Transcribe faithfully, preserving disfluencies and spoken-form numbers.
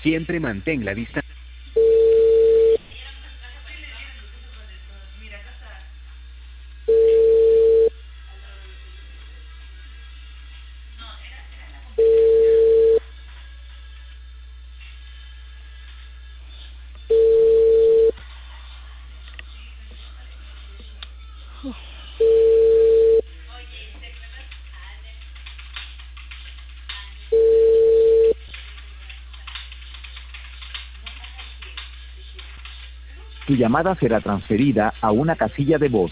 Siempre mantén la distancia. Tu llamada será transferida a una casilla de voz.